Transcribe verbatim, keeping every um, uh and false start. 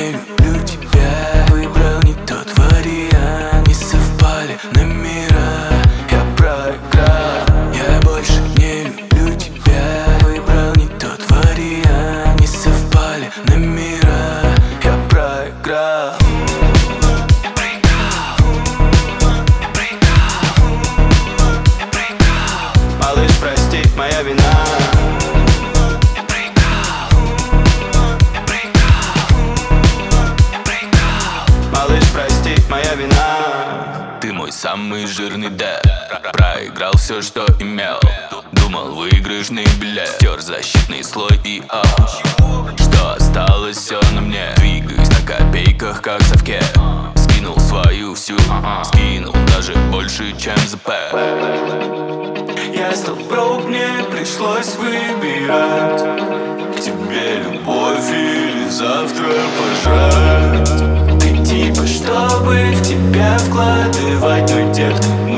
не люблю тебя. Выбрал не тот вариант, не совпали номера, я проиграл. Я больше не люблю тебя. Выбрал не тот вариант, не совпали номера, я проиграл. Малыш, прости, моя вина. Малыш, прости, моя вина. Ты мой самый жирный дэп. Проиграл все, что имел. Думал, выигрышный билет. Стер защитный слой и ау. Что осталось, все на мне. Двигаюсь на копейках, как совке. Скинул свою всю, а-а. Скинул даже больше, чем ЗП. Я стал броук, мне пришлось выбирать. К тебе любовь или завтра пожрать. Ты типа, чтобы в тебя вкладывать, но, детка,